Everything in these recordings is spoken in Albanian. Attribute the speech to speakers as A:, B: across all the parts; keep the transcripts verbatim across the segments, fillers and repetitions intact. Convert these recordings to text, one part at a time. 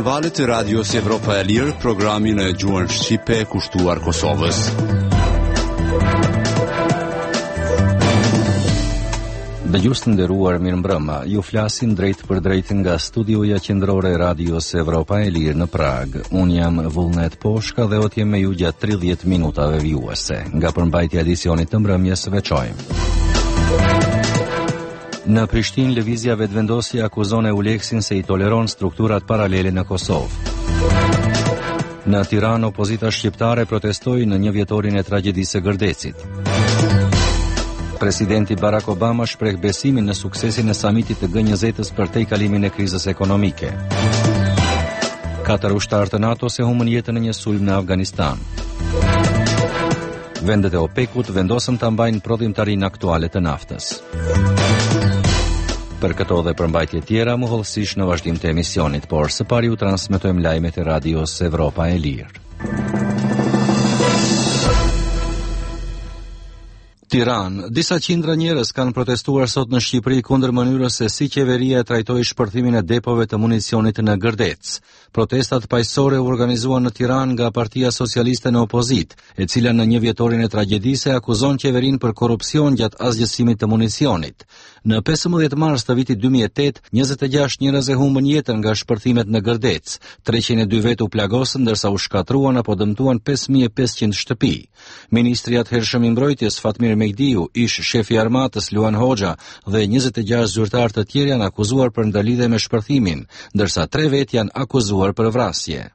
A: valët e Radios Evropa e Lirë, programin e gjuhën shqipe kushtuar Kosovës.
B: Dëgjues të nderuar, mirëmbrëma. Ju flasim drejt për drejt nga studioja qendrore e Radios Evropa e Lirë në Prag. Unë jam Vullnet Poshka dhe ot jem me ju gjatë tridhjetë minutave vjuese. Nga përmbajtja e edicionit të mbrëmjes veçojmë. Në Prishtinë, lëvizja vetëvendosje akuzon Euleksin se i toleron strukturat paralele në Kosovë. Në Tiranë, opozita shqiptare protestoi në një vjetorin e tragjedisë së Gërdecit. Presidenti Barack Obama shpreh besimin në suksesin e samitit të G njëzet-s për tejkalimin e krizës ekonomike. Katër ushtarë të NATO se humbën jetën në një sulm në Afganistan. Vendet e OPEC-ut vendosën ta mbajnë prodhimtarinë aktuale të naftës. Për këto dhe përmbajtje tjera, mohollësisht në vazhdim të emisionit, por së pari u transmetojmë lajmet e Radios Evropa e Lirë. Tiranë. Disa qindra njerëz kanë protestuar sot në Shqipëri kundër mënyrës se si qeveria e trajtoi shpërthimin e depove të municionit në Gërdec. Protestat paqësore u organizuan në Tiranë nga Partia Socialiste në opozit, e cila në një vjetorin e tragjedisë akuzon qeverinë për korrupsion gjatë asgjësimit të municionit. Në pesëmbëdhjetë mars të vitit dy mijë e tetë, njëzet e gjashtë njerëz e humbën jetën nga shpërthimet në Gërdec. treqind e dy vet u plagosën ndërsa u shkatruan apo dëmtuan pesë mijë e pesëqind shtëpi. Ministri i atëhershëm i mbrojtjes Fatmir Mejdiu, ish shefi i armatës Luan Hoxha dhe njëzet e gjashtë zyrtarë të tjerë janë akuzuar për ndërlidhje me shpërthimin, ndërsa tre vet janë akuzuar për vrasje.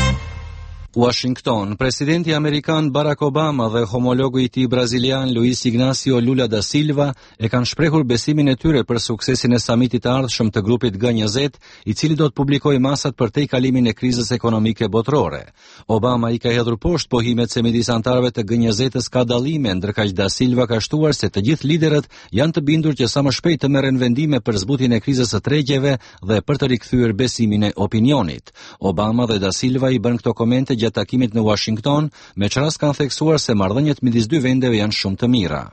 B: Washington. Presidenti amerikan Barack Obama dhe homologu i tij brazilian Luiz Ignacio Lula da Silva e kanë shprehur besimin e tyre për suksesin e samitit të ardhshëm të grupit G njëzet, i cili do të publikojë masat për tejkalimin e krizës ekonomike botërore. Obama i ka hedhur poshtë pohimet se midis antarëve të G njëzet-s ka dallime, ndërkaq da Silva ka shtuar se të gjithë liderët janë të bindur që sa më shpejt të merren vendime për zbutjen e krizës së tregjeve dhe për të rikthyer besimin e opinionit. Obama dhe da Silva i bën këto komente gjatë takimit në Washington, me çrast kanë theksuar se marrëdhëniet midis dy vendeve janë shumë të mira.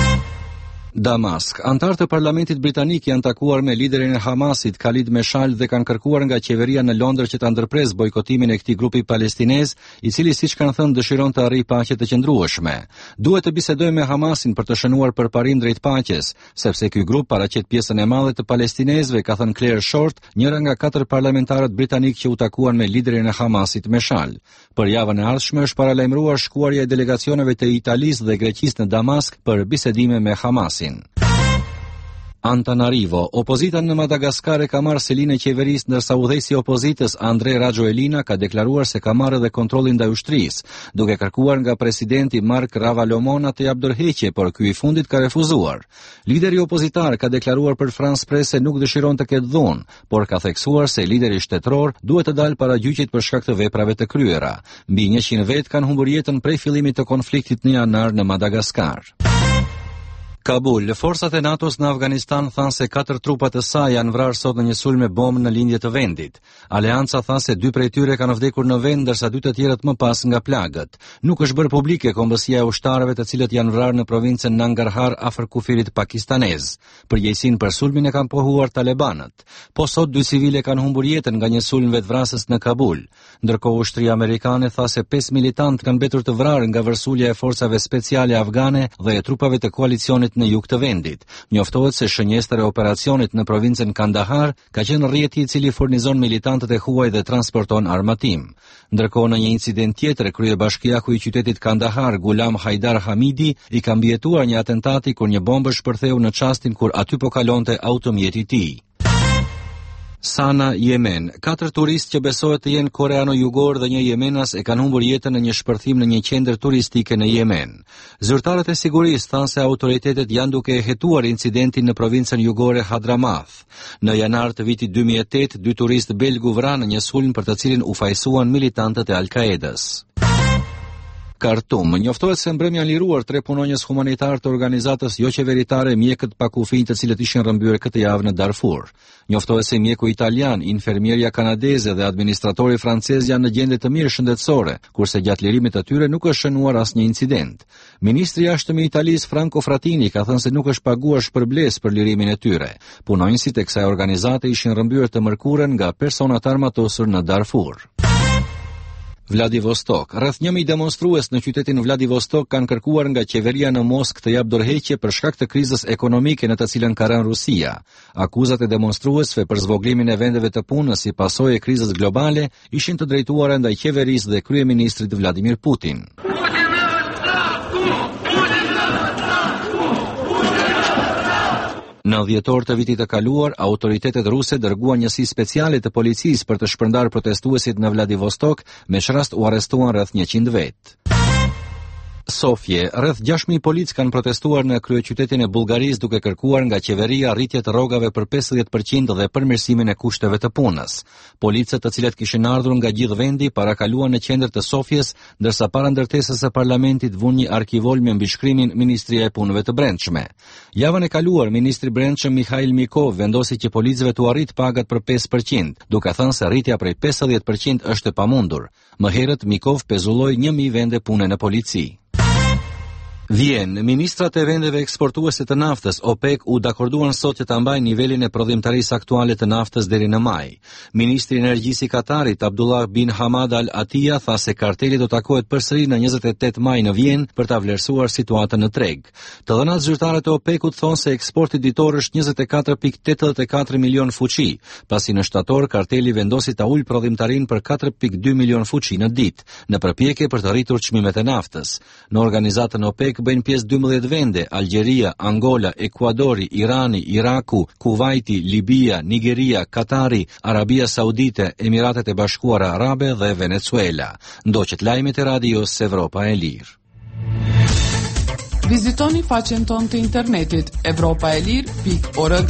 B: Damask. Antarë të parlamentit britanik janë takuar me liderin e Hamasit, Khalid Meshal, dhe kanë kërkuar nga qeveria në Londër që ta ndërpres bojkotimin e këtij grupi palestinez, i cili siç kanë thënë dëshiron të arrijë paqe të qëndrueshme. Duhet të bisedojmë me Hamasin për të shënuar përparim drejt paqes, sepse ky grup paraqet pjesën e madhe të palestinezëve, ka thënë Claire Short, njëra nga katër parlamentarët britanik që u takuan me liderin e Hamasit Meshal. Për javën e ardhshme është paralajmëruar shkuarja e delegacioneve të Italisë dhe Greqisë në Damask për bisedime me Hamasin. Antananarivo. Opozita në Madagaskar e ka marrë selinë e qeverisë, ndërsa udhëheqësi i opozitës Andre Rajoelina ka deklaruar se ka marrë edhe kontrollin ndaj ushtrisë, duke kërkuar nga presidenti Mark Ravalomanana të japë dorëheqje, por ky i fundit ka refuzuar. Lideri opozitar ka deklaruar për France Press se nuk dëshiron të ketë dhunë, por ka theksuar se lideri shtetëror duhet të dalë para gjyqit për shkak të veprave të kryera. Mbi njëqind vet kanë humbur jetën prej fillimit të konfliktit në janar në Madagaskar. Kabul. Forcat e NATO-s në Afganistan thanë se katër trupa të saj janë vrarë sot në një sulm me bombë në lindje të vendit. Aleanca tha se dy prej tyre kanë vdekur në vend, ndërsa dy të tjerët më pas nga plagët. Nuk është bërë publike kombësia e ushtarëve të cilët janë vrarë në provincën Nangarhar afër kufirit pakistanez. Përgjegjësinë për sulmin e kanë pohuar talebanët. Po sot dy civile kanë humbur jetën nga një sulm vetvrasës në Kabul. Ndërkohë ushtria amerikane tha se pesë militantë kanë mbetur të vrarë nga vërsulja e forcave speciale afgane dhe e trupave të koalicionit në jug të vendit. Njoftohet se shënjestër e operacionit në provincën Kandahar ka qenë rrjeti i cili furnizon militantët e huaj dhe transporton armatim. Ndërkohë në një incident tjetër, kryebashkiaku i qytetit Kandahar, Gulam Haidar Hamidi, i ka mbijetuar një atentati kur një bombë shpërtheu në çastin kur aty po kalonte automjeti i tij. Sana, Yemen. Katër turistë që besohet të jenë koreano-jugor dhe një jemenas e kanë humbur jetën në një shpërthim në një qendër turistike në Yemen. Zyrtarët e sigurisë thanë se autoritetet janë duke e hetuar incidentin në provincën jugore Hadramath. Në janar të vitit dy mijë e tetë, dy turistë belg u vranë në një sulm për të cilin u fajsuan militantët e Al-Qaedës. Kartum. Njoftohet se mbrëmja liruar tre punonjës humanitar të organizatës jo qeveritare mjekët pa kufi të cilët ishin rrëmbyer këtë javë në Darfur. Njoftohet se mjeku italian, infermierja kanadeze dhe administratori francez janë në gjendje të mirë shëndetësore, kurse gjatë lirimit të tyre nuk është shënuar asnjë incident. Ministri i jashtëm i Italisë Franco Frattini ka thënë se nuk është paguar shpërblesë për lirimin e tyre. Punonjësit e kësaj organizate ishin rrëmbyer të mërkurën nga persona të armatosur në Darfur. Vladivostok. Rreth një mijë demonstrues në qytetin Vladivostok kanë kërkuar nga qeveria në Moskë të jap dorëheqje për shkak të krizës ekonomike në të cilën ka rënë Rusia. Akuzat e demonstruesve për zvogëlimin e vendeve të punës si pasojë e krizës globale ishin të drejtuara ndaj qeverisë dhe kryeministrit Vladimir Putin. Në dhjetor të vitit të kaluar, autoritetet ruse dërguan njësi speciale të policisë për të shpërndar protestuesit në Vladivostok, me çrast u arrestuan rreth njëqind vetë. Sofje, rreth gjashtë mijë polic kanë protestuar në kryeqytetin e Bullgarisë duke kërkuar nga qeveria rritje të rrogave për pesëdhjetë përqind dhe përmirësimin e kushteve të punës. Policët, të cilët kishin ardhur nga gjithë vendi, parakaluan në qendër të Sofjes, ndërsa para ndërtesës së parlamentit vun një arkivol me mbishkrimin Ministria e Punëve të Brendshme. Javën e kaluar, ministri i Brendshëm Mikhail Mikov vendosi që policëve t'u arrit pagat për pesë përqind, duke thënë se rritja prej pesëdhjetë përqind është e pamundur. Më herët Mikov pezulloi një mijë vende pune në polici. Vjen, ministrat e vendeve eksportuese të naftës OPEC u dakorduan sot që ta mbajnë nivelin e prodhimtarisë aktuale të naftës deri në maj. Ministri i Energjisë i Katarit Abdullah bin Hamad Al Atia tha se karteli do takohet përsëri në njëzet e tetë maj në Vjen për ta vlerësuar situatën në treg. Të dhënat zyrtare të OPEC-ut thonë se eksporti ditor është njëzet e katër pikë tetëdhjetë e katër milion fuqi, pasi në shtator karteli vendosi ta ulë prodhimtarinë për katër pikë dy milion fuqi në ditë, në përpjekje për të rritur çmimet e naftës. Në organizatën OPEC bëjnë pjesë dymbëdhjetë vende: Algjeria, Angola, Ekuadori, Irani, Iraku, Kuvaiti, Libia, Nigeria, Katari, Arabia Saudite, Emiratet e Bashkuara Arabe dhe Venezuela. Ndoqët lajmet e radios Evropa e Lirë.
C: Vizitoni faqen tonë të internetit evropa e lirë pikë org.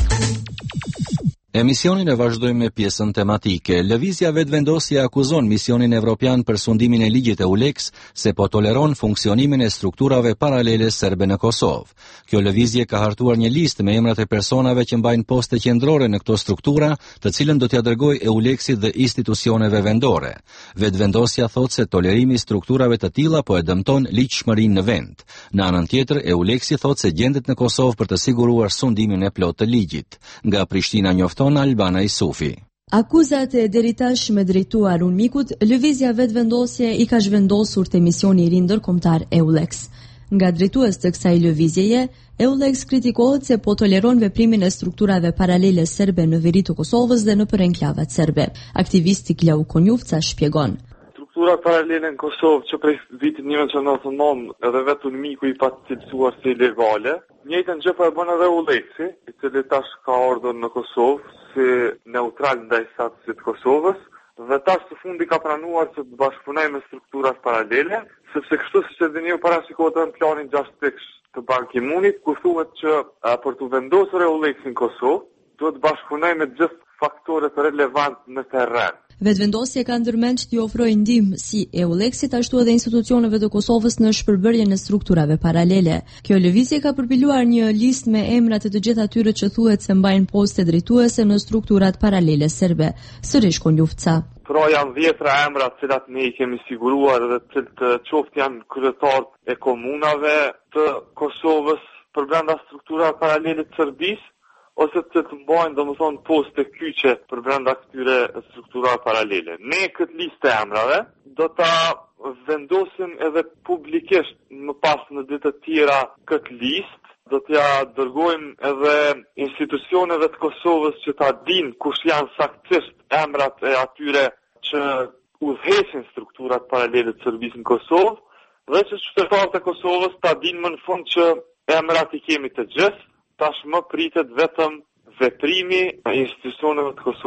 B: Emisionin e vazhdojmë me pjesën tematike. Lëvizja vetëvendosje akuzon misionin evropian për sundimin e ligjit e U L E X se po toleron funksionimin e strukturave paralele serbe në Kosovë. Kjo lëvizje ka hartuar një listë me emrat e personave që mbajnë poste qendrore në këto struktura, të cilën do t'ia dërgojë E U L E X-it dhe institucioneve vendore. Vetëvendosja thotë se tolerimi i strukturave të tilla po e dëmton ligjshmërinë në vend. Në anën tjetër, E U L E X-i thotë se gjendet në Kosovë për të siguruar sundimin e plotë të ligjit. Nga Prishtina njofton Albana Isufi.
D: Akuzat e deri tash me drejtuar UNMIK-ut, lëvizja vetëvendosje i ka zhvendosur te misioni i ri ndërkombëtar E U L E X. Nga drejtues të kësaj lëvizjeje, E U L E X kritikohet se po toleron veprimin e strukturave paralele serbe në veri të Kosovës dhe në enklavat serbe. Aktivisti Klau Konjufca shpjegon.
E: Strukturat paralele në Kosovë që prej vitit një mijë nëntëqind e nëntëdhjetë edhe vetë UNMIK-u i pa cilësuar si ilegale, njëjtën gjë po e bën edhe U L E X-i, i cili tash ka ardhur në Kosovë si neutral ndaj statut të Kosovës, dhe tash së fundi ka pranuar që të bashkëpunojë me strukturat paralele, sepse kështu siç e dini u parashikohet në planin gjashtë pikësh të Ban Ki-moonit, ku thuhet që a, për të vendosur E U L E X-in në Kosovë, duhet të bashkëpunojë me gjithë faktorët relevant në terren.
D: Vetëvendosja ka ndërmend të ofrojë ndihmë si E U L E X-it ashtu edhe institucioneve të Kosovës në shpërbërjen e strukturave paralele. Kjo lëvizje ka përpiluar një listë me emrat e të gjithë atyre që thuhet se mbajnë poste drejtuese në strukturat paralele serbe. Sërish Konjufca.
E: Pra janë dhjetra emra të cilat ne i kemi siguruar dhe të cilët qoftë janë kryetarët e komunave të Kosovës për brenda strukturave paralele të Serbisë, ose të të mbajnë domethënë poste kyçe për brenda këtyre strukturave paralele. Ne këtë listë e emrave do ta vendosim edhe publikisht më pas në ditë të tjera këtë listë, do t'ja dërgojmë edhe institucioneve të Kosovës që ta dinë kush janë saktësisht emrat e atyre që udhëheqin strukturat paralele të Serbisë në Kosovë, dhe që qytetarët e Kosovës ta dinë më në fund që emrat i kemi të gjithë. Tashmë pritet vetëm veprimi e institucioneve të Kosovës.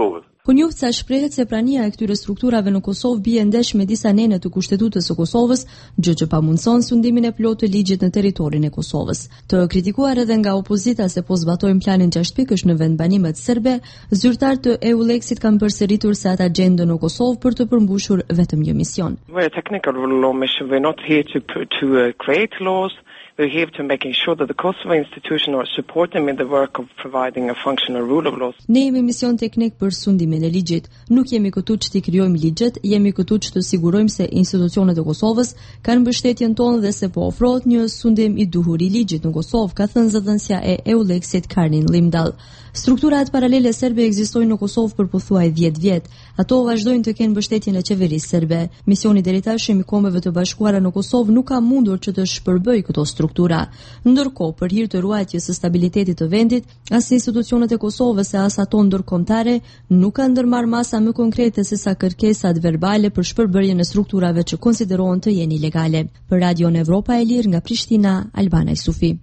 D: Ku njoftë sa shprehet se prania e këtyre strukturave në Kosovë bie ndesh me disa nene të Kushtetutës së Kosovës, gjë që pamundson sundimin e plotë të ligjit në territorin e Kosovës. Të kritikuar edhe nga opozita se po zbatojnë planin gjashtë pikësh në vendbanimet serbe, zyrtarët të EULEX-it kanë përsëritur se ata gjenden në Kosovë për të përmbushur vetëm një mision.
F: We're a technical law mission. We're not here to to uh, create laws. We're here to making sure that the Kosovo institution or support them in the work of providing a functional rule of law.
D: Ne jemi mision teknik për sundimin e ligjit. Nuk jemi këtu që të krijojmë ligjet, jemi këtu që të sigurojmë se institucionet e Kosovës kanë mbështetjen tonë dhe se po ofrohet një sundim i duhur i ligjit në Kosovë, ka thënë zëdhënësja e EULEX-it Karnin Limdal. Strukturat paralele serbe ekzistojnë në Kosovë për pothuaj dhjetë vjet. Ato vazhdojnë të kenë mbështetjen e qeverisë serbe. Misioni deri tashmë i Kombeve të Bashkuara në Kosovë nuk ka mundur që të shpërbëjë këto struktura. Ndërkohë, për hir të ruajtjes së stabilitetit të vendit, as institucionet e Kosovës e as ato ndërkombëtare nuk kanë ndërmarrë masa më konkrete se sa kërkesat verbale për shpërbërjen e strukturave që konsiderohen të jenë ilegale. Për Radion Evropa e Lirë nga Prishtina, Albana Isufi.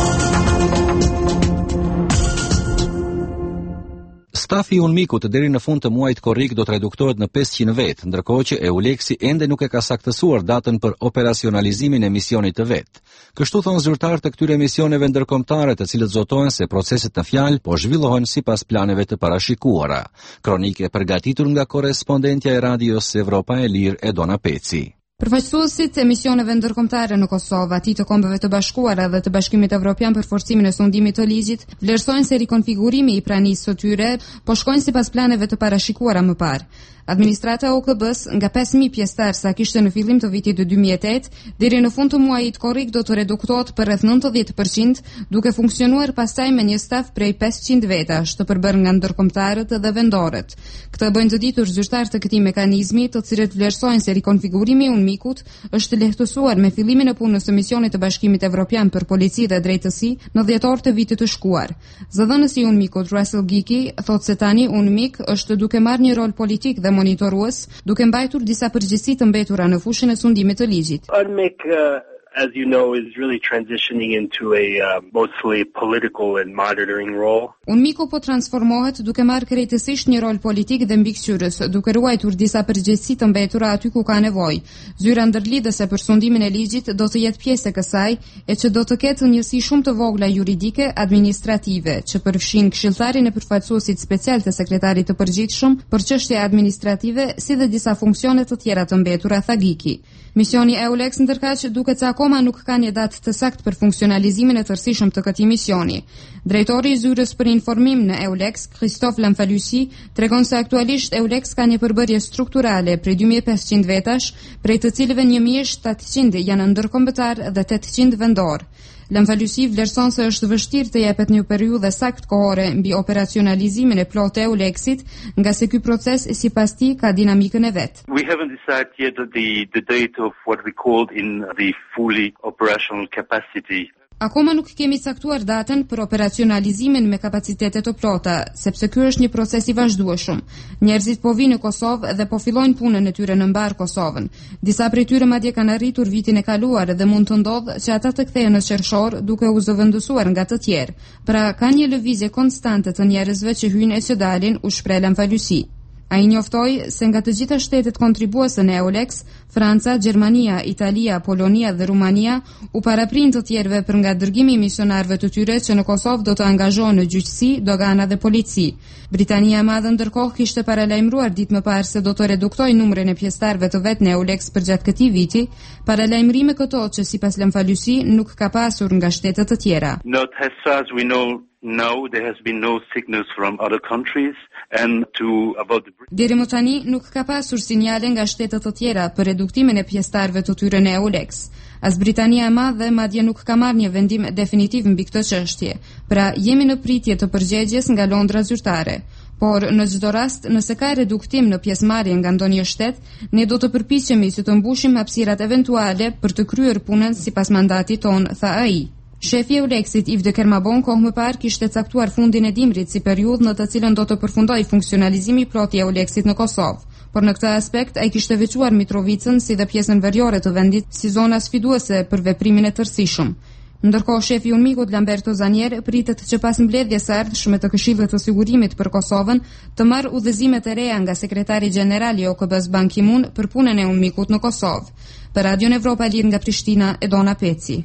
B: Stafi i UNMIK-ut deri në fund të muajit korrik do të reduktohet në pesëqind vet, ndërkohë që EULEX-i ende nuk e ka saktësuar datën për operacionalizimin e misionit të vet. Kështu thon zyrtarët të këtyre misioneve ndërkombëtare, të cilët zotojnë se proceset në fjalë po zhvillohen sipas planeve të parashikuara. Kronikë e përgatitur nga korrespondentja e Radios Evropa e Lirë Edona Peci.
G: Përfaqësuesit e misioneve ndërkombëtare në Kosovë, ati të Kombeve të Bashkuara dhe të Bashkimit Evropian për forcimin e sundimit të ligjit, vlerësojnë se rikonfigurimi i pranisë së tyre po shkojnë sipas planeve të parashikuara më parë. Administrata O K B-s nga pesë mijë pjesëtar sa kishte në fillim të vitit dy mijë e tetë, deri në fund të muajit korrik do të reduktohet për rreth nëntëdhjetë përqind, duke funksionuar pastaj me një staf prej pesëqind vetash, të përbërë nga ndërkombëtarët dhe vendorët. Këtë bëjnë të ditur zyrtarët të këtij mekanizmi, të cilët vlerësojnë se rikonfigurimi i UNMIK-ut është lehtësuar me fillimin e punës së misionit të Bashkimit Evropian për polici dhe drejtësi në dhjetor të vitit të shkuar. Zëdhënësi i UNMIK-ut Russell Giki thotë se tani UNMIK është duke marrë një rol politik dhe monitorues, duke mbajtur disa përgjegjësi të mbetura në fushën e sundimit të ligjit.
H: UNMIK, uh, as you know, is really transitioning into a uh, mostly political and monitoring role.
G: UNMIK-u po transformohet duke marrë krejtësisht një rol politik dhe mbikëqyrës, duke ruajtur disa përgjegjësi të mbetura aty ku ka nevojë. Zyra ndërlidhëse për sundimin e ligjit do të jetë pjesë e kësaj, e që do të ketë njësi shumë të vogla juridike administrative, që përfshin këshilltarin e përfaqësuesit special të sekretarit të përgjithshëm për çështje administrative, si dhe disa funksione të tjera të mbetura, tha Giki. Misioni EULEX ndërkaq duket se akoma nuk ka një datë të saktë për funksionalizimin e tërësishëm të këtij misioni. Drejtori i zyrës për informim në EULEX, Christophe Lamfalussy, tregon se aktualisht EULEX ka një përbërje strukturale prej dy mijë e pesëqind vetash, prej të cilëve një mijë e shtatëqind janë ndërkombëtar dhe tetëqind vendor. Lamfalussy vlerëson se është vështirë të jepet një periudhë saktë kohore mbi operacionalizimin e plotë e EULEX-it, nga se ky proces sipas tij ka dinamikën e vet.
H: We haven't decided yet the the date of what we called in the fully operational capacity.
G: Akoma nuk kemi caktuar datën për operacionalizimin me kapacitete të plota, sepse ky është një proces i vazhdueshëm. Njerëzit po vinë në Kosovë dhe po fillojnë punën e tyre në mbar Kosovën. Disa prej tyre madje kanë arritur vitin e kaluar dhe mund të ndodhë që ata të kthehen në qershor duke u zëvendësuar nga të tjerë. Pra ka një lëvizje konstante të njerëzve që hyjnë e që dalin, u shpreh Lamfalussy. Ai njoftoi se nga të gjitha shtetet kontribuese në EULEX, Franca, Gjermania, Italia, Polonia dhe Rumania u paraprin të tjerëve për nga dërgimi i misionarëve të tyre që në Kosovë do të angazhohen në gjyqësi, dogana dhe polici. Britania e Madhe ndërkohë kishte paralajmëruar ditë më parë se do të reduktojë numrin e pjesëtarëve të vet në EULEX përgjatë këtij viti, paralajmërime këto që sipas Lamfalussy nuk ka pasur nga shtetet të tjera.
H: Not as far as we know. No, there has been no signals from other countries and to about the
G: Deri më tani nuk ka pasur sinjale nga shtetet të tjera për reduktimin e pjesëtarëve të tyre në EULEX. As Britania e Madhe madje nuk ka marrë një vendim definitiv mbi këtë çështje. Pra jemi në pritje të përgjigjes nga Londra zyrtare. Por në çdo rast, nëse ka reduktim në pjesëmarrje nga ndonjë shtet, ne do të përpiqemi si të mbushim hapësirat eventuale për të kryer punën sipas mandatit ton, tha ai. Shefi i EULEX-it Yves de Kermabon kohë më parë kishte caktuar fundin e dimrit si periudhë në të cilën do të përfundojë funksionalizimi i plotë i EULEX-it në Kosovë. Por në këtë aspekt ai kishte veçuar Mitrovicën si dhe pjesën veriore të vendit si zona sfiduese për veprimin e tërësishëm. Ndërkohë, shefi i UNMIK-ut Lamberto Zanier pritet që pas mbledhjes së ardhshme të Këshillit të Sigurimit për Kosovën të marrë udhëzime të reja nga sekretari gjenerali i O K B-s Ban Ki-moon për punën e UNMIK-ut në Kosovë. Për Radion Evropa e Lirë nga Prishtina, Edona Peci.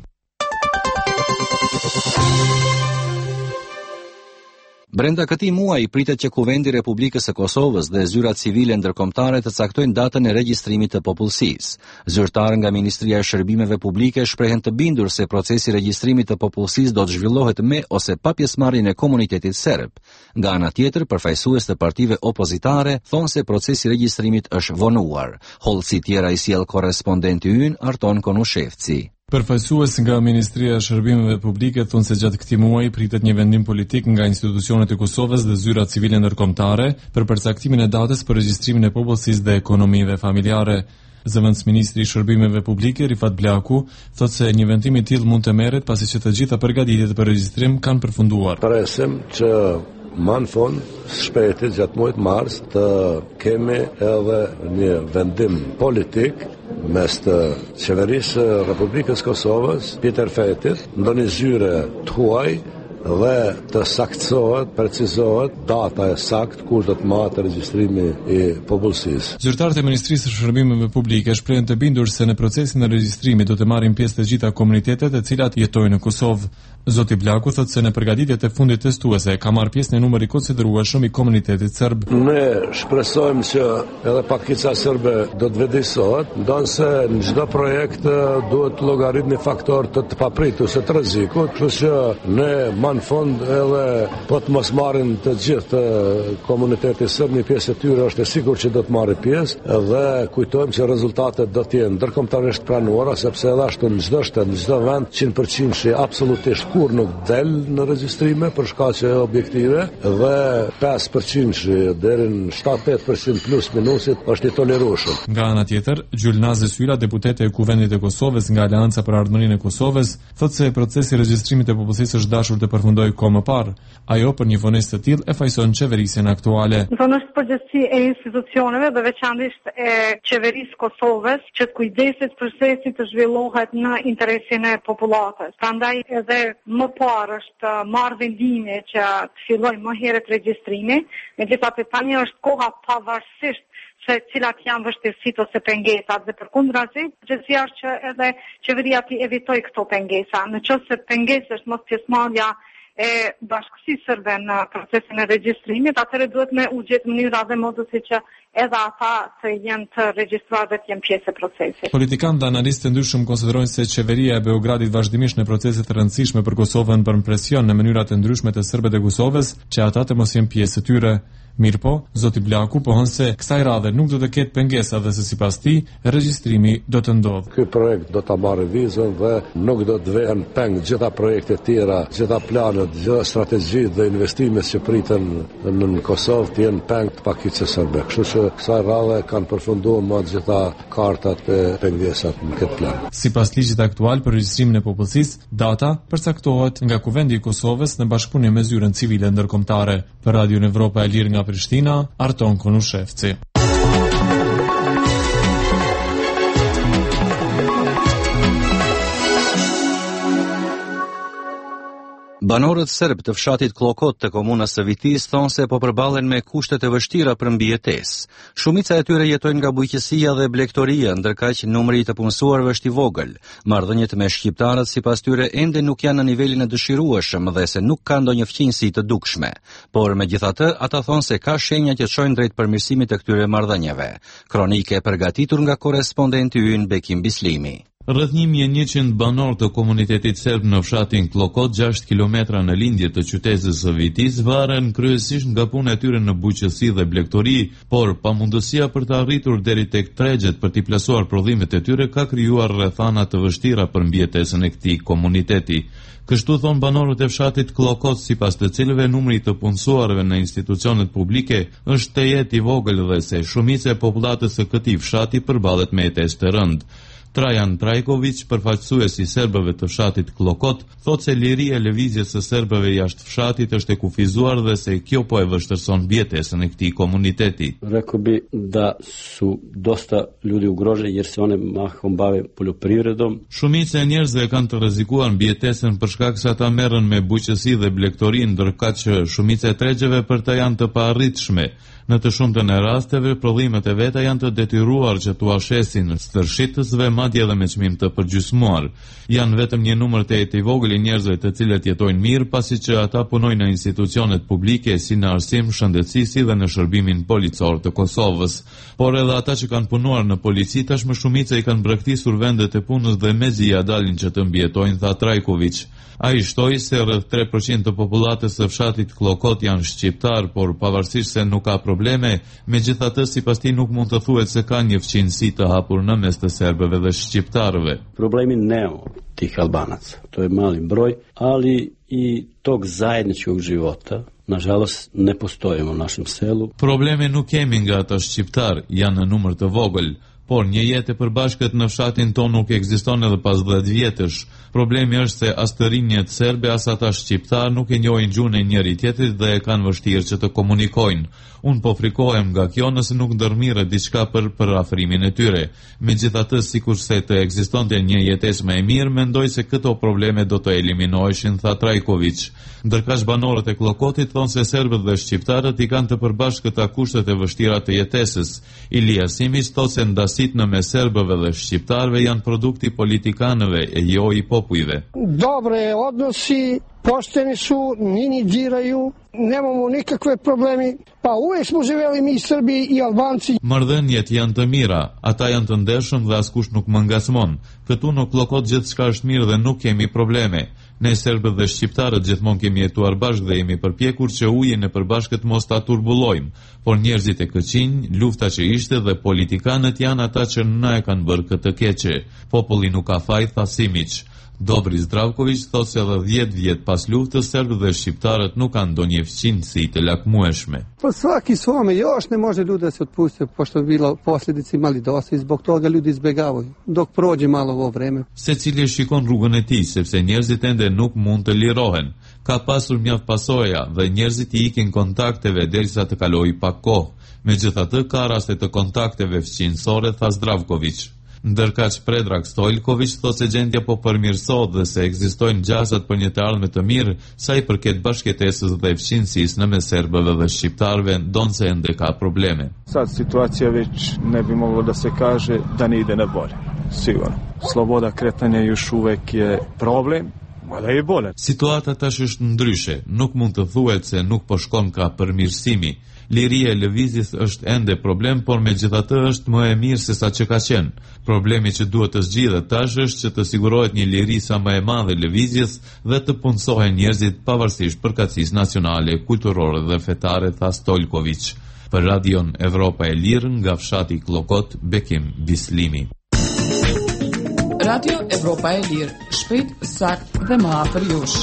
B: Brenda këtij muaji pritet që Kuvendi i Republikës së Kosovës dhe zyrat civile ndërkombëtare të caktojnë datën e regjistrimit të popullsisë. Zyrtarë nga Ministria e Shërbimeve Publike shprehen të bindur se procesi i regjistrimit të popullsisë do të zhvillohet me ose pa pjesëmarrjen e komunitetit serb. Nga ana tjetër, përfaqësues të partive opozitare thonë se procesi i regjistrimit është vonuar. Hollësi tjera i sjell korrespondenti ynë Arton Konushevci.
I: Përfaqësues nga Ministria e Shërbimeve Publike thonë se gjatë këtij muaji pritet një vendim politik nga institucionet e Kosovës dhe zyrat civile ndërkombëtare për përcaktimin e datës për regjistrimin e popullsisë dhe ekonomive familjare. Zëvendësministri i Shërbimeve Publike Rifat Blaku thotë se një vendim i tillë mund të merret pasi që të gjitha përgatitjet për regjistrim kanë përfunduar.
J: Presim që më në fund, shpejti gjatë muajit mars, të kemi edhe një vendim politik mes të qeverisë Republikës Kosovës, Peter Fetit, ndonjë zyre të huaj dhe të saktësohet, precizohet data e saktë kur do të marrë regjistrimi i popullsisë.
I: Zyrtarët e Ministrisë së Shërbimeve Publike shprehen të bindur se në procesin e regjistrimit do të marrin pjesë të gjitha komunitetet e cilat jetojnë në Kosovë. Zoti Blaku thotë se në përgatitjet e fundit testuese ka marrë pjesë në numër i konsiderueshëm i komunitetit serb.
J: Ne shpresojmë që edhe pakica serbe do të vëdësohet, ndonse në çdo projekt duhet llogarit një faktor të të papritur së të rrezikut, kështu që ne më në fund edhe po të mos marrin të gjithë komuniteti serb një pjesë e tyre është e sigurt që do të marrë pjesë dhe kujtojmë që rezultatet do të jenë ndërkombëtarisht pranuara sepse edhe ashtu në çdo shtet, në çdo vend njëqind përqind shi absolutisht kur nuk del në regjistrime për shkaqe objektive dhe pesë përqind deri në shtatë opt përqind plus minusit është i tolerueshëm.
I: Nga ana tjetër, Gjulnaze Syla, deputete e Kuvendit e Kosovës nga Aleanca për Ardhmërinë e Kosovës, thotë se procesi i regjistrimit të popullsisë është dashur të përfundojë kohë më parë. Ajo për një vonesë të tillë e fajson qeverisjen aktuale.
K: Vonë është përgjegjësi e institucioneve dhe veçanërisht e qeverisë Kosovës që të kujdeset procesi të zhvillohet në interesin e popullatës. Prandaj edhe më parë është marrë vendime që të filloj më herët regjistrimi, megjithatë tani është koha pavarësisht se cilat janë vështirësitë ose pengesat dhe përkundrazi, përgjegjësia është që edhe qeveria të evitoj këto pengesa. Në qoftë se pengesë është mos pjesëmarrja e bashkësisë serbe në procesin e regjistrimit, atëherë duhet me u gjetë mënyra dhe moduse që edhe ata të jenë të regjistruar dhe të jenë pjesë e procesit.
I: Politikanë dhe analistë të ndryshëm konsiderojnë se qeveria e Beogradit vazhdimisht në procese të rëndësishme për Kosovën bën presion në mënyra të ndryshme të serbët e Kosovës që ata të mos jenë pjesë e tyre. Mirpo, zoti Blaku pohon se kësaj radhe nuk do të ketë pengesa dhe se sipas tij regjistrimi do të ndodhë.
J: Ky projekt do ta marrë vizën dhe nuk do të vehen peng gjitha projektet tjera, gjitha planet, gjitha strategjitë dhe investimet që priten në Kosovë të jenë peng të pakicës serbe. Kështu që kësaj radhe kanë përfunduar më të gjitha kartat e pengesat në këtë plan.
I: Sipas ligjit aktual për regjistrimin e popullsisë, data përcaktohet nga Kuvendi i Kosovës në bashkëpunim me zyrën civile ndërkombëtare. Për Radion Evropa e Lirë nga Prishtina, Arton Konushevci.
B: Banorët serb të fshatit Klokot të komunës së Vitis thonë se po përballen me kushtet e vështira për mbijetesë. Shumica e tyre jetojnë nga bujqësia dhe blegtoria, ndërkaq numri i të punësuarve është i vogël. Marrëdhëniet me shqiptarët sipas tyre ende nuk janë në nivelin e dëshirueshëm dhe se nuk ka ndonjë fqinjësi të dukshme. Por megjithatë, ata thonë se ka shenja që çojnë drejt përmirësimit të këtyre marrëdhënieve. Kronike e përgatitur nga korrespondenti ynë Bekim Bislimi.
L: Rreth një mijë e njëqind banor të komunitetit serb në fshatin Klokot, gjashtë kilometra në lindje të qytetit së Vitis, varen kryesisht nga puna e tyre në bujqësi dhe blegtori, por pamundësia për të arritur deri tek tregjet për t'i plasuar prodhimet e tyre ka krijuar rrethana të vështira për mbijetesën e këtij komuniteti. Kështu thon banorët e fshatit Klokot, sipas të cilëve numri të punësuarve në institucionet publike është të jetë i vogël dhe se shumica e popullatës së këtij fshati përballet me jetesë të rëndë. Trajan Trajković, përfaqësuesi i serbëve të fshatit Klokot, thotë se liria e lëvizjes së serbëve jashtë fshatit është e kufizuar dhe se kjo po e vështërson mbjetesën e këtij komuniteti.
M: Rekao bi da su dosta ljudi ugroženi jer se one mahom bave poljoprivredom.
L: Shumica e njerëzve kanë të rrezikuar mbjetesën për shkak se ata merren me buqësi dhe blegtori, ndërkaq që shumica e tregjeve për të janë të paarritshme. Në të shumtën e rasteve, prodhimet e veta janë të detyruar që t'u ashesin stërshitësve, madje edhe me çmim të përgjysmuar. Janë vetëm një numër të jetë i vogël i njerëzve të cilët jetojnë mirë, pasi që ata punojnë në institucionet publike si në arsim, shëndetësi si dhe në shërbimin policor të Kosovës. Por edhe ata që kanë punuar në polici tashmë shumica i kanë braktisur vendet e punës dhe mezi ja dalin që të mbjetojnë, tha Trajković. Ai shtoi se rreth tre përqind të popullatës së fshatit Klokot janë shqiptar, por pavarësisht se nuk ka probleme, megjithatë sipas tij nuk mund të thuhet se ka një fqinjësi të hapur në mes të serbëve dhe shqiptarëve.
M: Problemi nemamo tih Albanaca. To je mali broj, ali i tog zajedničkog života nažalost ne postojimo u našem selu.
L: Probleme nuk kemi nga ata shqiptar, janë në numër të vogël. Por një jetë e përbashkët në fshatin ton nuk ekziston edhe pas dhjetë vjetësh. Problemi është se as të rinjët serbe as ata shqiptar nuk e njohin gjuhën e njëri tjetrit dhe e kanë vështirë që të komunikojnë. Unë po frikohem nga kjo nëse nuk ndërmirret diçka për për afrimin e tyre. Megjithatë, sikurse të ekzistonte një jetesë më e mirë, mendoj se këto probleme do të eliminoheshin, tha Trajković. Ndërkaq banorët e Klokotit thonë se serbët dhe shqiptarët i kanë të përbashkëta kushtet e vështira të jetesës. Ilia Simić thotë se ndasit në mes serbëve dhe shqiptarëve janë produkti politikanëve e jo i popujve.
N: Dobre odnosi, pošteni su, njini diraju, nemamo nikakve problemi, pa uvek smo živeli mi Srbi i Albanci.
L: Marrëdhëniet janë të mira, ata janë të ndershëm dhe askush nuk më ngasmon. Këtu në Klokot gjithçka është mirë dhe nuk kemi probleme. Ne serbët dhe shqiptarët gjithmonë kemi jetuar bashkë dhe jemi përpjekur që ujin e përbashkët mos ta turbullojmë, por njerëzit e këqinj, lufta që ishte dhe politikanët janë ata që na e kanë bërë këtë keqe. Populli nuk ka faj, tha Simić. Dobri Zdravković thotë se edhe dhjetë vjet pas luftës serbët dhe shqiptarët nuk kanë ndonjë fqinjësi të lakmueshme.
N: Po svaki svome, još ne može ljudi da se otpuste, pošto bilo posljedice imali dosta i zbog toga ljudi izbjegavaju, dok prođe malo ovo vreme.
L: Secili shikon rrugën e tij, sepse njerëzit ende nuk mund të lirohen. Ka pasur mjaft pasoja dhe njerëzit i ikin kontakteve derisa të kalojë pak kohë. Megjithatë ka raste të kontakteve fqinjësore, tha Zdravković. Ndërkaq Predrag Stojlković thotë se gjendja po përmirësohet dhe se ekzistojnë gjasat për një të ardhme të mirë sa i përket bashkëtesës dhe fqinjësisë në mes serbëve dhe shqiptarëve, ndonse ende ka probleme.
O: Sad situacija već ne bi moglo da se kaže da ne ide na bolje. Sigurno. Sloboda kretanja još uvek je problem.
L: Situata tash është ndryshe, nuk mund të thuhet se nuk po shkon ka përmirësimi. Liria e lëvizjes është ende problem, por megjithatë është më e mirë se sa që ka qenë. Problemi që duhet të zgjidhet tash është që të sigurohet një liri sa më e madhe lëvizjes dhe të punësohen njerëzit pavarësisht përkatësisë nacionale, kulturore dhe fetare, tha Stojlković. Për Radion Evropa e Lirë nga fshati Klokot, Bekim Bislimi.
C: Radio Evropa e Lirë, shpejt, sakt dhe më afër jush.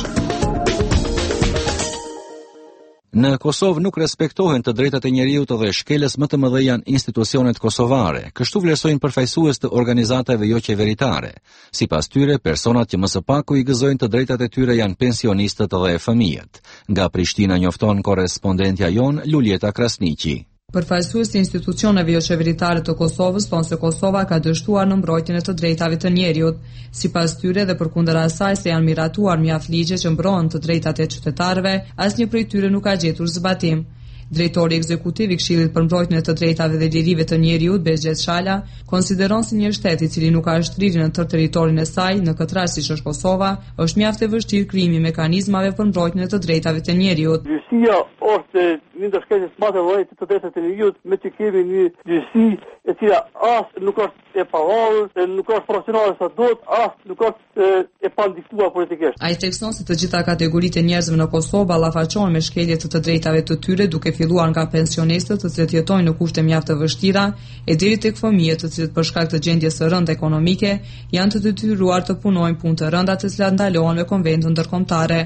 B: Në Kosovë nuk respektohen të drejtat e njeriut dhe shkeles më të mëdha janë institucionet kosovare, kështu vlerësojnë përfaqësues të organizatave jo qeveritare. Sipas tyre, personat që më së paku i gëzojnë të drejtat e tyre janë pensionistët dhe fëmijët. Nga Prishtina njofton korrespondentja jon Luljeta Krasniqi.
P: Përfaqësues të institucioneve jo qeveritare të Kosovës thonë se Kosova ka dështuar në mbrojtjen e të drejtave të njeriut. Sipas tyre dhe përkundër asaj se janë miratuar mjaft ligje që mbrohen të drejtat e qytetarëve, asnjë prej tyre nuk ka gjetur zbatim. Drejtori ekzekutiv i Këshillit për mbrojtjen e të drejtave dhe lirive të njeriut, Bezgjet Shala, konsideron se një shtet i cili nuk ka shtrirje në tërë territorin e saj, në këtë rast siç është Kosova, është mjaft e vështirë krijimi mekanizmave për mbrojtjen e të drejtave të njeriut.
Q: Gjyqësia është një ndër shkeljet më të vështira të drejtave të njeriut, me që kemi një gjyqësi e cila as nuk është e pavarur, nuk është profesionale sa duhet, as nuk është e pandiktuar politikisht.
P: Ai thekson se të gjitha kategoritë e njerëzve në Kosovë ballafaqohen me shkelje të të drejtave të tyre, duke filluar nga pensionistët të cilët jetojnë në kushte mjaft të vështira e deri tek fëmijët të cilët për shkak të gjendjes së rëndë ekonomike janë të detyruar të punojnë punë të rënda të cilat ndalohen me konventën ndërkombëtare.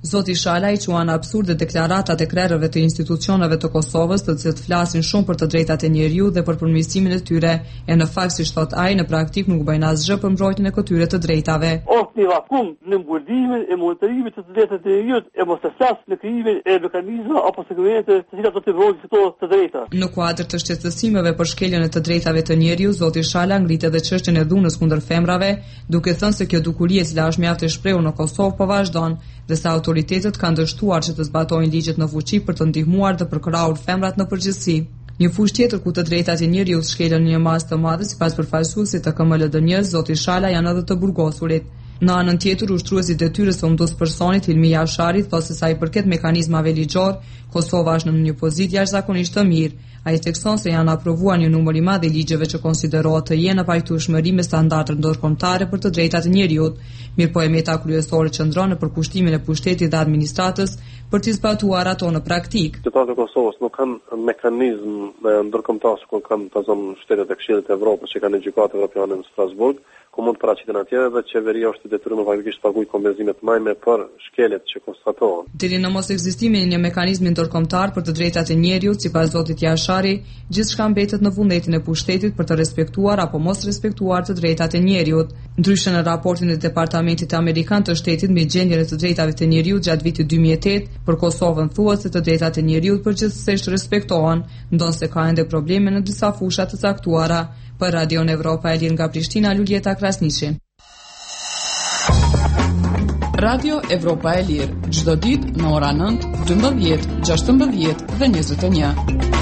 P: Zoti Shalaj quan absurde deklaratat e krerëve të institucioneve të Kosovës, të cilët flasin shumë për të drejtat e njeriu dhe për përmirësimin e tyre, e në fakt, siç thot ai, në praktik nuk bëjnë asgjë për mbrojtjen e këtyre të drejtave.
Q: Është një vakum në mburdimin e monitorimit të drejtave të njeriut e mos të flas në krijimin e mekanizma apo segmente të cilat do të mbrojnë këto të drejta.
P: Në kuadër të shqetësimeve për shkeljen e të drejtave të njeriu, Zoti Shala ngrit edhe çështjen e dhunës kundër femrave, duke thënë se kjo dukuri e cila është mjaft e shprehur në Kosovë po vazhdon, dhe sa autoritetet kanë dështuar që të zbatojnë ligjet në fuqi për të ndihmuar dhe përkrahur femrat në përgjithësi. Një fushë tjetër ku të drejtat e njeriut shkelen në një masë të madhe sipas përfaqësuesit të K M L D N-s, Zoti Shala, janë edhe të burgosurit. Në anën tjetër, ushtruesi i detyrës së humdospersonit Hilmi Jashari thotë se sa i përket mekanizmave ligjor, Kosova është në një pozitë jashtëzakonisht të mirë. Ai thekson se janë aprovuar një numër i madh i ligjeve që konsiderohet të jenë në pajtueshmëri me standardet ndërkombëtare për të drejtat e njeriut, mirëpo e meta kryesore qëndron në përkushtimin e pushtetit dhe administratës për të zbatuar ato në praktik.
R: Qytetarët e Kosovës nuk kanë mekanizëm ndërkombëtar që kanë të zonë shtetet e Këshillit të Evropës që kanë gjykatë evropiane në Strasburg, ku mund të paraqiten atje dhe qeveria është e detyruar faktikisht të paguajë kompenzime të mëdha për shkeljet që konstatohen.
P: Deri në mos ekzistimin e një mekanizmi ndërkombëtar për të drejtat e njeriut, sipas zotit Jashari, gjithçka mbetet në vullnetin e pushtetit për të respektuar apo mos respektuar të drejtat e njeriut. Ndryshe në raportin e Departamentit Amerikan të Shtetit mbi gjendjen e të drejtave të njeriut gjatë vitit dy mijë e tetë, për Kosovën thuhet se të drejtat e njeriut përgjithsisht respektohen, ndonse ka ende probleme në disa fusha të caktuara. Për Radion Evropa e Lirë nga Prishtina, Luljeta Krasniqi.
C: Radio Evropa e Lirë, çdo ditë në ora nëntë, dymbëdhjetë, gjashtëmbëdhjetë dhe njëzet e një.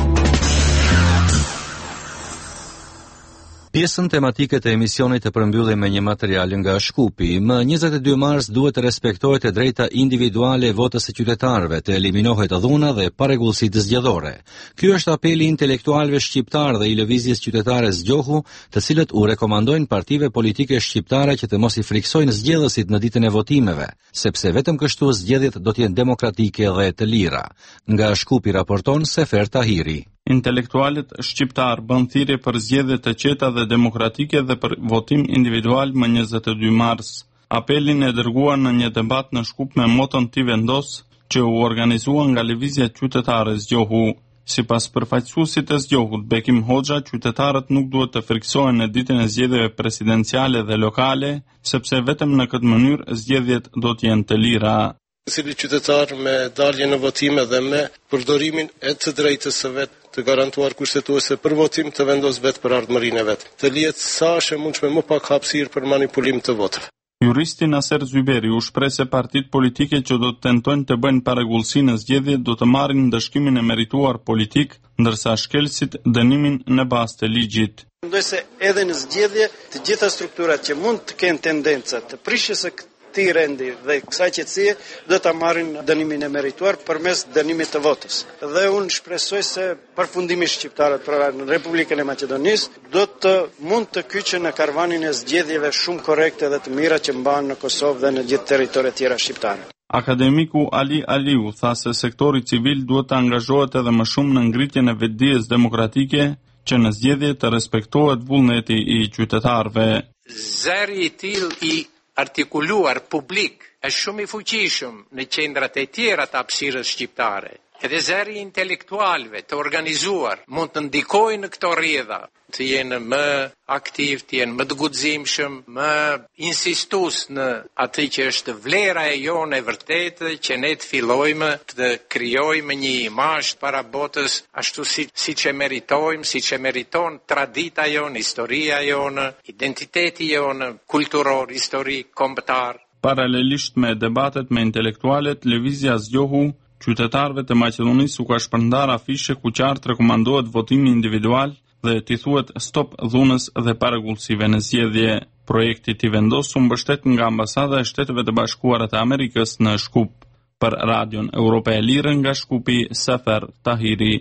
B: Pjesën tematike të emisionit të përmbyllim me një material nga Shkupi. Më njëzet e dy mars duhet të respektohet e drejta individuale e votës së qytetarëve, të eliminohet dhuna dhe paregullësitë zgjedhore. Ky është apeli intelektualëve shqiptar dhe i lëvizjes qytetare Zgjohu, të cilët u rekomandojnë partive politike shqiptare që të mos i friksojnë zgjedhësit në ditën e votimeve, sepse vetëm kështu zgjedhjet do të jenë demokratike dhe të lira. Nga Shkupi raporton Sefer Tahiri.
S: Intelektualet shqiptar bën thirrje për zgjedhje të qeta dhe demokratike dhe për votim individual më njëzet e dy mars. Apelin e dërguar në një debat në Shkup me moton Ti vendos, që u organizua nga lëvizja qytetare Zgjohu. Sipas përfaqësuesit të Zgjohut, Bekim Hoxha, qytetarët nuk duhet të friksohen në ditën e zgjedhjeve presidenciale dhe lokale, sepse vetëm në këtë mënyrë zgjedhjet do të jenë të lira.
T: Cili qytetar me dalje në votime dhe me përdorimin e të drejtës së vet të garantuar kushtetuese për votim të vendos vetë për ardhmërinë e vet. Të lihet sa është e mundshme më pak hapësirë për manipulim të votave.
S: Juristi Naser Zyberi u shpreh se partitë politike që do të tentojnë të bëjnë paregullsi në zgjedhje do të marrin ndëshkimin e merituar politik, ndërsa shkelësit dënimin në bazë të ligjit.
U: Mendoj se edhe në zgjedhje të gjitha strukturat që mund të kenë tendenca të prishjes së këtij rendi dhe kësaj qetësie do ta marrin dënimin e merituar përmes dënimit të votës. Dhe unë shpresoj se përfundimisht shqiptarët pra në Republikën e Maqedonisë do të mund të kyçen në karavanin e zgjedhjeve shumë korrekte dhe të mira që mbahen në Kosovë dhe në gjithë territoret tjera shqiptare.
S: Akademiku Ali Aliu tha se sektori civil duhet të angazhohet edhe më shumë në ngritjen e vetdijes demokratike që në zgjedhje të respektohet vullneti i qytetarëve.
V: Zëri i tillë i artikuluar publik është shumë i fuqishëm në qendrat e tjera të hapësirës shqiptare. Edhe zëri i intelektualëve të organizuar mund të ndikojnë në këto rrjedha, të jenë më aktiv, të jenë më të guximshëm, më insistues në atë që është vlera e jonë e vërtetë, që ne të fillojmë të krijojmë një imazh para botës ashtu si siç e meritojmë, siç e meriton tradita jonë, historia jonë, identiteti jonë, kulturor, historik, kombëtar.
S: Paralelisht me debatet me intelektualet, lëvizja Zgjohu qytetarëve të Maqedonisë u ka shpërndar afishe ku qartë rekomandohet votimi individual dhe t'i thuhet stop dhunës dhe paregullësive në zgjedhje. Projekti Ti vendos u mbështet nga ambasada e Shteteve të Bashkuara të Amerikës në Shkup. Për Radion Evropa e Lirë nga Shkupi, Sefer Tahiri.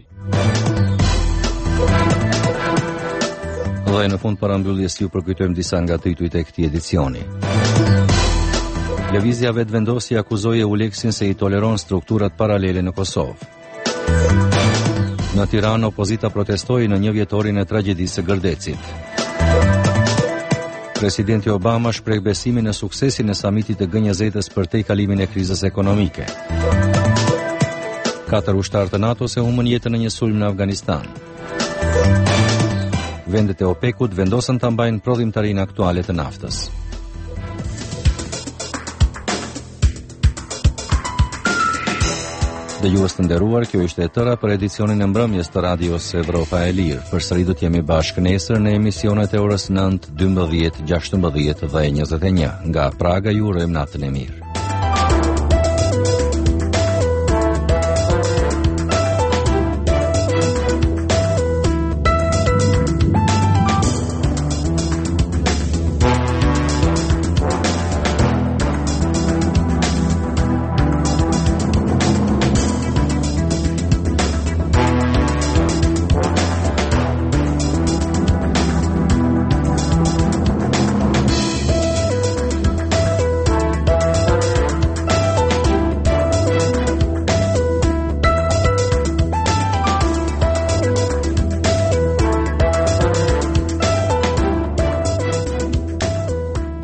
B: Dhe në fund parambylljes ju përkujtojmë disa nga titujt e këtij edicioni. Lëvizja Vetëvendosje akuzoi Euleksin se i toleron strukturat paralele në Kosovë. Në Tiranë opozita protestoi në një vjetorin e tragjedisë së Gërdecit. Presidenti Obama shpreh besimin në suksesin e samitit të G njëzet-s për te kalimin e krizës ekonomike. Katër ushtarë të NATO-s e humën jetën në një sulm në Afganistan. Vendet e OPEC-ut vendosën të mbajnë prodhimtarinë aktuale të naftës. Dhe juës të nderuar, kjo ishte e tëra për edicionin e mbrëmjes të radios Evropa e Lirë. Përsëri do të jemi bashkë nesër në emisionet e orës nëntë, dymbëdhjetë, gjashtëmbëdhjetë dhe njëzet e një. Nga Praga ju urojmë natën e mirë.